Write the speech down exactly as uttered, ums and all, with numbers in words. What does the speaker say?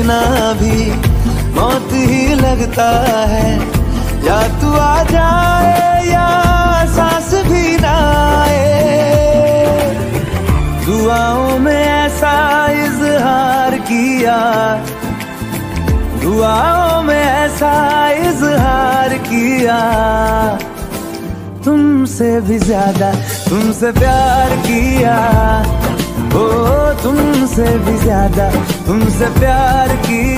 जीना भी मौत ही लगता है। या तू आ जाए या सांस भी ना आए, दुआओं में ऐसा इजहार किया, दुआओं में ऐसा इजहार किया। तुमसे भी ज्यादा तुमसे प्यार किया, ओ तुमसे भी ज्यादा तुमसे प्यार किया।